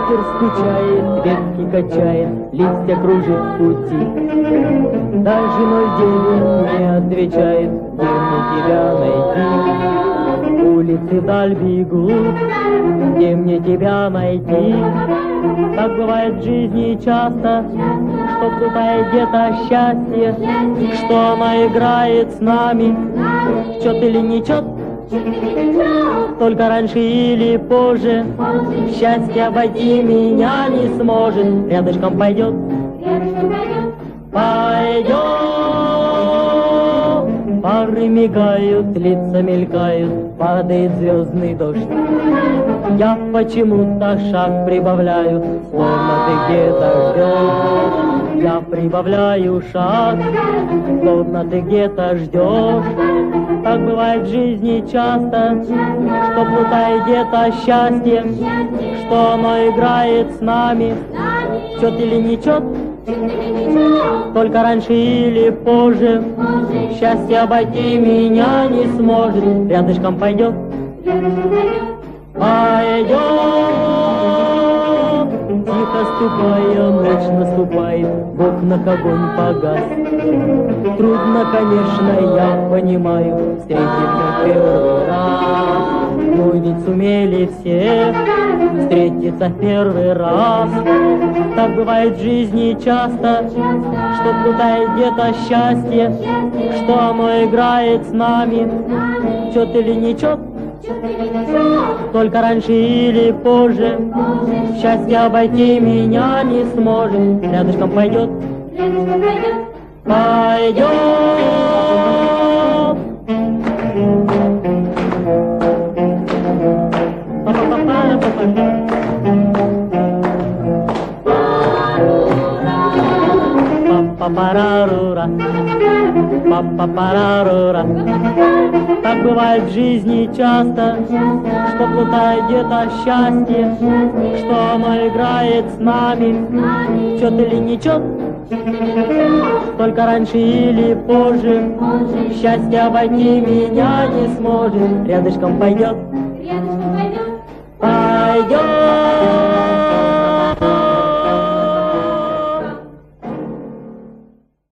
Ветер стучает, ветки качает, листья кружит в пути. Даже 09 не отвечает, где мне тебя найти. Улицы вдаль бегут, где мне тебя найти. Так бывает в жизни часто, что плутает где-то счастье, что оно играет с нами, чет или не чет. Только раньше или позже счастье обойти меня не сможет. Рядышком пойдет, пойдет. Пары мигают, лица мелькают, падает звездный дождь. Я почему-то шаг прибавляю, словно ты где-то ждешь. Я прибавляю шаг, словно ты где-то ждешь. Так бывает в жизни часто, что плутает где-то счастье, что оно играет с нами, чет или не чет. Только раньше или позже счастье обойти меня не сможет. Рядышком пойдет, пойдет. Тихо ступая, ночь наступает, в окнах огонь погас. Трудно, конечно, я понимаю, встретиться первый раз. Мы ведь сумели все встретиться первый раз. Так бывает в жизни часто, что плутает где-то счастье, что оно играет с нами, чет или не чет. Только раньше или позже счастье обойти меня не сможет. Рядышком пойдет, пойдет. Па-па-парарура, па-па-парарура. Так бывает в жизни часто, что плутает где-то счастье, что оно играет с нами, чет или не чет. Только раньше или позже счастье обойти меня не сможет. Рядышком пойдет, пойдет.